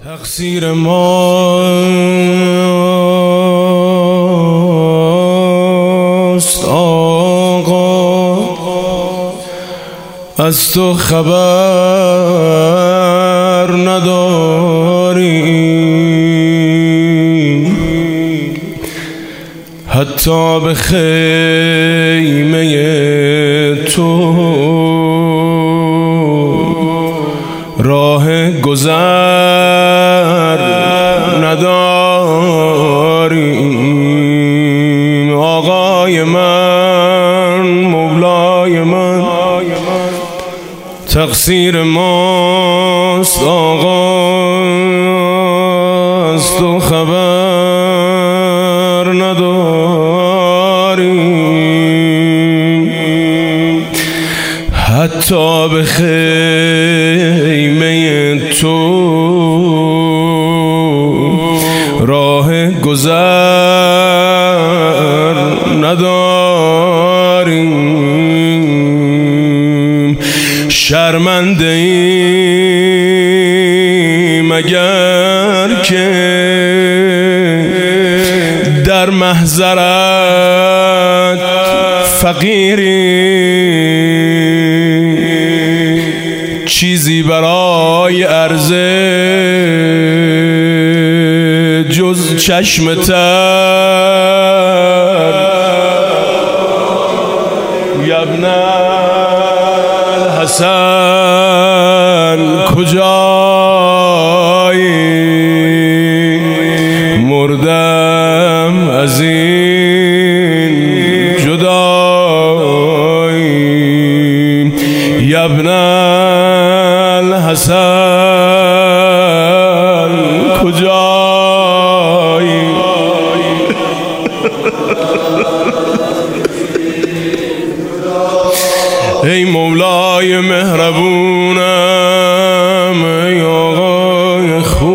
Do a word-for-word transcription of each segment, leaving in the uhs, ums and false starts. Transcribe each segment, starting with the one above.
تقصیر ماست آقا، از تو خبر نداریم، حتی به خیمه تو راه گذر نداریم. آقای من، مولای من، تقصیر ماست آقا، از تو خبر نداریم، حتی به خیمه تو راه گذر نداریم. شرمنده ایم اگر که در محضرت فقیریم، چیزی برای عرضه جز چشم تر. ابن الحسن کجایی؟ مردم از این جدایی. ابن الحسن کجایی؟ ای مولای مهربونم، ای آقای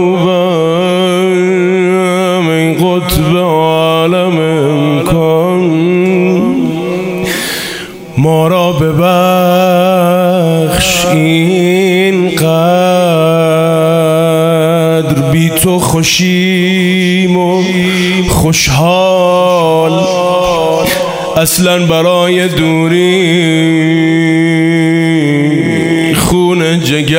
خوبم، ای قطب عالم امکان، ما را ببخش این قدر بی تو خوشیم و خوشحال، اصلا برای دوری خون جگر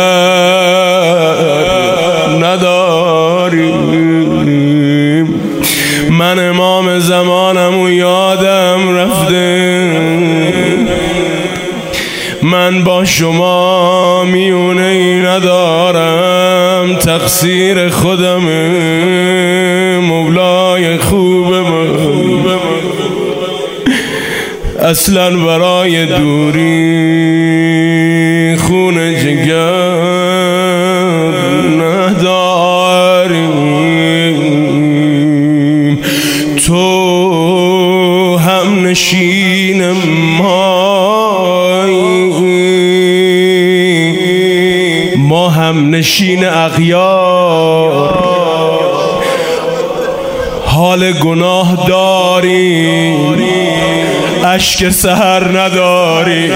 نداریم. من امام زمانم و یادم رفته، من با شما میونه ای ندارم، تقصیر خودمه مولای خوب من، اصلا برای دوری خون جگر نداریم. تو هم نشین مایی، ما هم نشین اغیار، حال گناه داریم، اشک سحر نداری.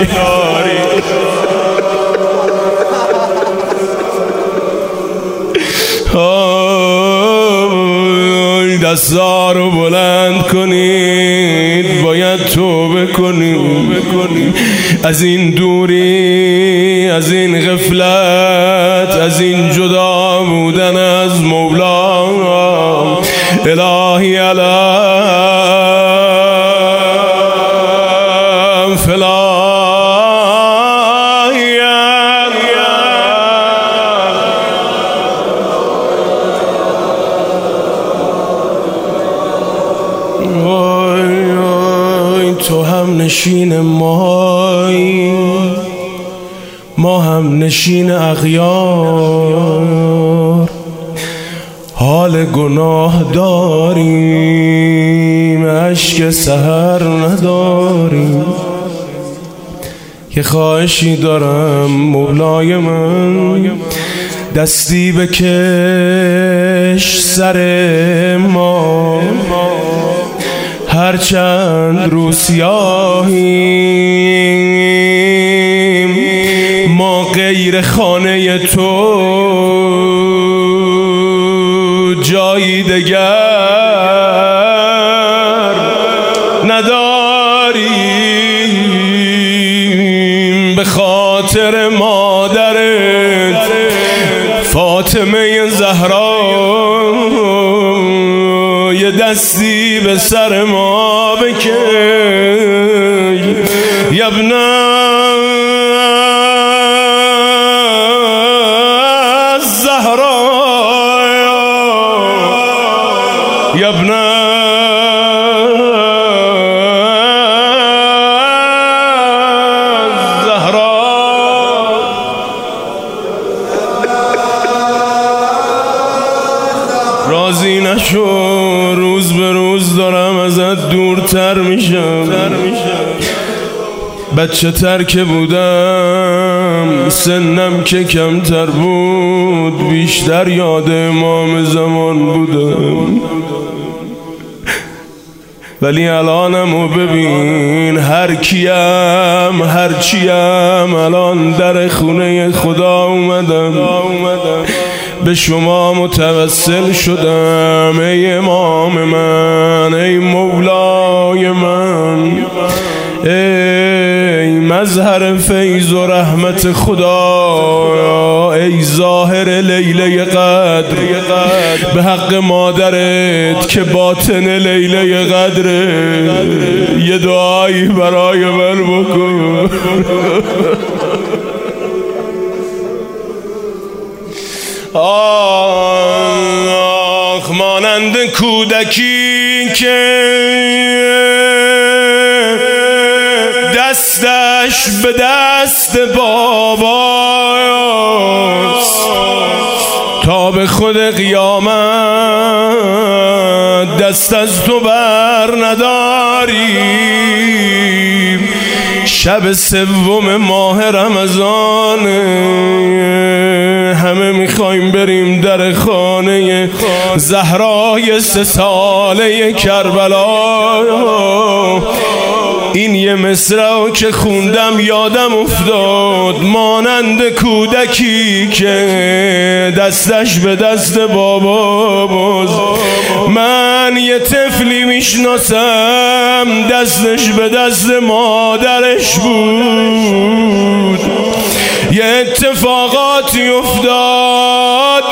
دستا رو بلند کنید، باید توبه کنیم از این دوری، از این غفلت، از این جدا بودن از مولا. الهی علم فلایم، وای وای تو هم نشین مایی، ما هم نشین اغیار، حال گناه داریم، اشک سحر نداریم. یه خواهشی دارم مولای من، دستی بکش سر ما، هرچند رو سیاهیم ما غیر خانه تو روزی دگر نداریم به خاطر مادرت فاطمه زهرا یه دستی به سر ما بکن یبنه زهرا یبنه راضی نشو روز به روز دارم ازت دورتر میشم بچه تر که بودم سنم که کمتر بود بیشتر یاد امام زمان بودم ولی الانمو ببین هر کیم هر چیم الان در خونه خدا اومدم به شما متوسل شدم ای امام من ای مولای من ای مظهر فیض و رحمت خدا ای ظاهر لیله قدر به حق مادرت که باطن لیله قدره یه دعایی برای من بکن آخ مانند کودکی که دستش به دست باباست تا به خود قیامت دست از تو بر نداریم شب سوم ماه رمضان همه میخوایم بریم در خانه زهرای سه ساله کربلا این یه مصرع که خوندم یادم افتاد مانند کودکی که دستش به دست بابا باز من یه طفلی میشناسم دستش به دست مادرش بود یه اتفاقاتی افتاد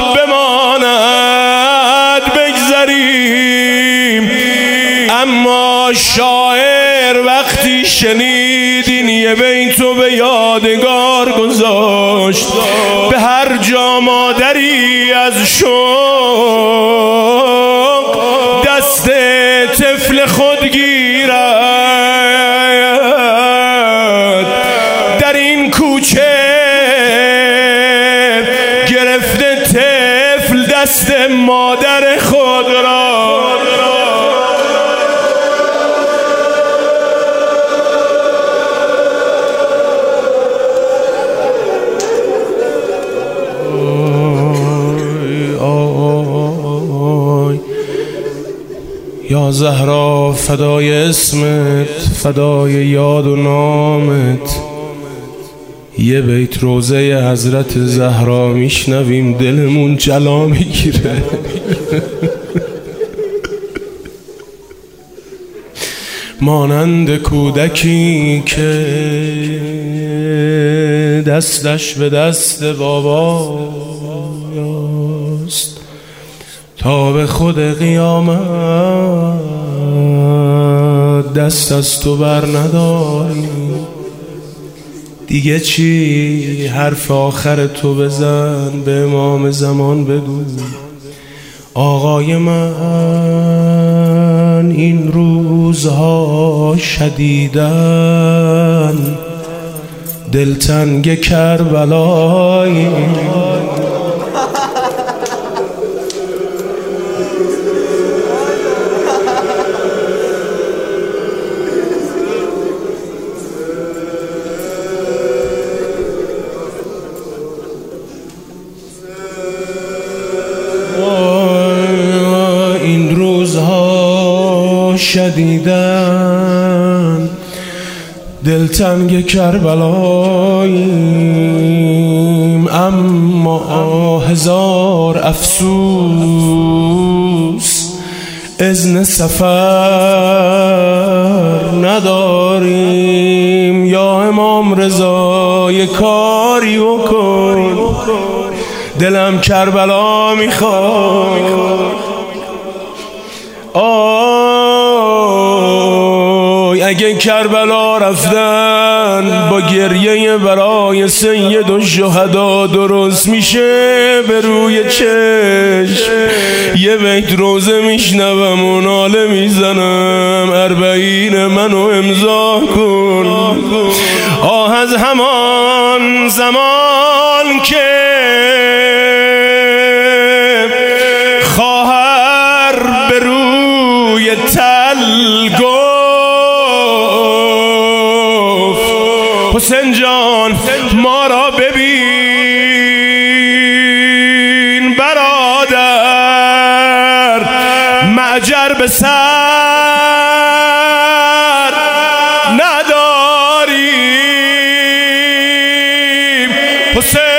بماند بگذریم اما شاعر وقتی شنید این یه بیتو به یادگار گذاشت به هر جا مادری از شوق دست طفل خود گیرد در این کوچه گرفته طفل دست مادر خود را یا زهرا فدای اسمت فدای یاد و نامت یه بیت روزه حضرت زهرا میشنویم دلمون جلا میگیره مانند کودکی که دستش به دست باباست تا به خود قیامت دست از تو بر نداری دیگه چی حرف آخر تو بزن به امام زمان بگو آقای من این روزها شدیدن دلتنگ کربلایی شدیدن دلتنگ کربلاییم اما هزار افسوس اذن سفر نداریم، یا امام رضا یه کاری بکن، دلم کربلا میخواد. آی اگه کربلا رفتن با گریه برای سید الشهدا درست میشه، به روی چشم یه بیت روزه میشنوم و ناله میزنم، اربعین منو امضا کن. آه از همان زمان که خواهر به روی تل گفت حسین جان ما را ببین برادر، معجر به سر نداریم. حسین